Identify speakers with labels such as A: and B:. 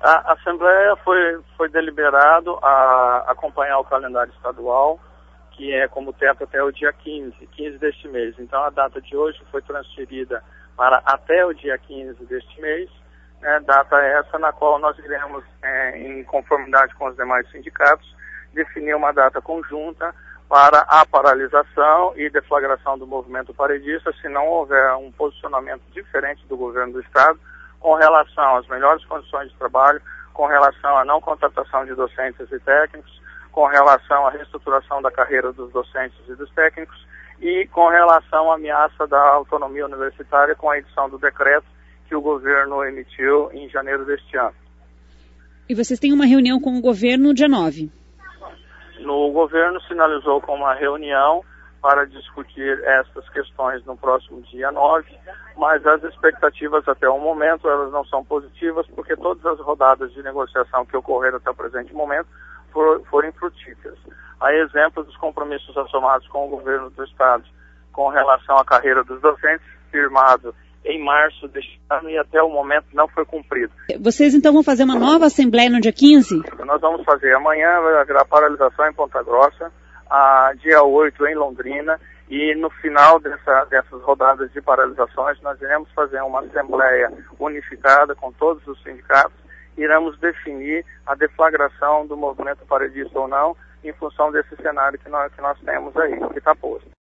A: A Assembleia foi deliberado a acompanhar o calendário estadual, que é como teto até o dia 15 deste mês. Então a data de hoje foi transferida para até o dia 15 deste mês, né, data essa na qual nós iremos, em conformidade com os demais sindicatos, definir uma data conjunta para a paralisação e deflagração do movimento paredista, se não houver um posicionamento diferente do governo do Estado com relação às melhores condições de trabalho, com relação à não contratação de docentes e técnicos, com relação à reestruturação da carreira dos docentes e dos técnicos e com relação à ameaça da autonomia universitária com a edição do decreto que o governo emitiu em janeiro deste ano.
B: E vocês têm uma reunião com o governo no dia 9?
A: O governo sinalizou com uma reunião para discutir essas questões no próximo dia 9, mas as expectativas até o momento elas não são positivas, porque todas as rodadas de negociação que ocorreram até o presente momento foram infrutíferas. A exemplo dos compromissos assumados com o governo do Estado com relação à carreira dos docentes, firmado em março deste ano e até o momento não foi cumprido.
B: Vocês então vão fazer uma nova assembleia no dia 15?
A: Nós vamos fazer amanhã, vai haver a paralisação em Ponta Grossa, dia 8 em Londrina, e no final dessas rodadas de paralisações nós iremos fazer uma assembleia unificada com todos os sindicatos, iremos definir a deflagração do movimento paredista ou não, em função desse cenário que nós temos aí, que está posto.